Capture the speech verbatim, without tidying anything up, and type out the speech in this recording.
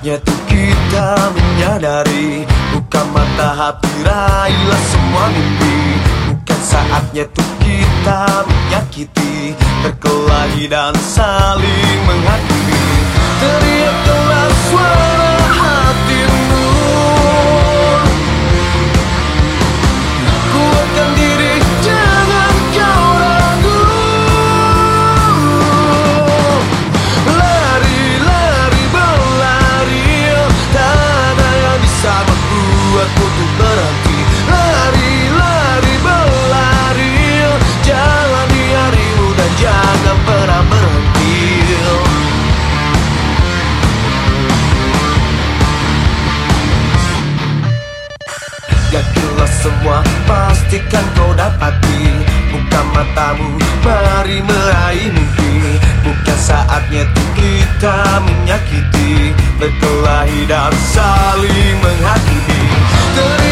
saatnya tuh kita menyadari, buka mata hati, raihlah semua mimpi. Bukan saatnya tuh kita menyakiti, berkelahi dan saling menghakimi. Teriakkanlah suara hatimu, kuatkan diri, jangan kau ragu. Lari, lari, berlari, tak ada yang bisa membuatku tuh berhenti. Lari, lari, berlari, jalani harimu dan jangan pernah berhenti. Yakinlah semua pastikan kau dapati, buka matamu, mari meraih mimpi. Bukan saatnya tuh kita menyakiti, berkelahi dan saling menghakimi.